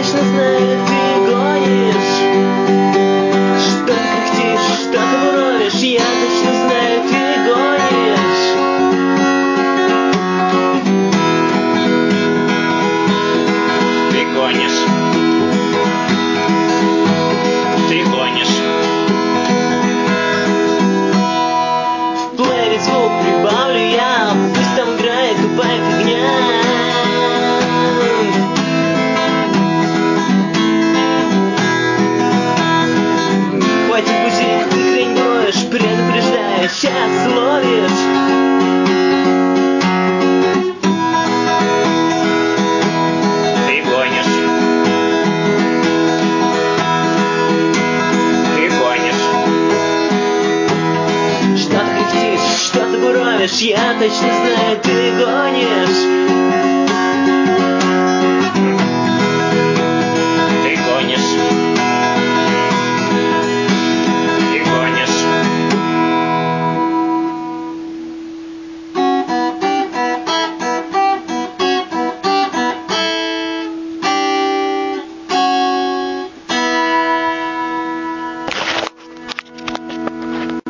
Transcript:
точно знаю, ты гонишь. Что ты кряхтишь, что ты буровишь, я точно знаю, ты гонишь. Ты гонишь. Ты гонишь. В плеере звук прибавлю я, пусть там играет тупая фигня. Хватит бузить, ты хрень броешь, предупреждаю, сейчас ловишь. Ты гонишь. Ты гонишь. Что ты кряхтишь, что ты буровишь, я точно знаю, ты гонишь. Ты гонишь.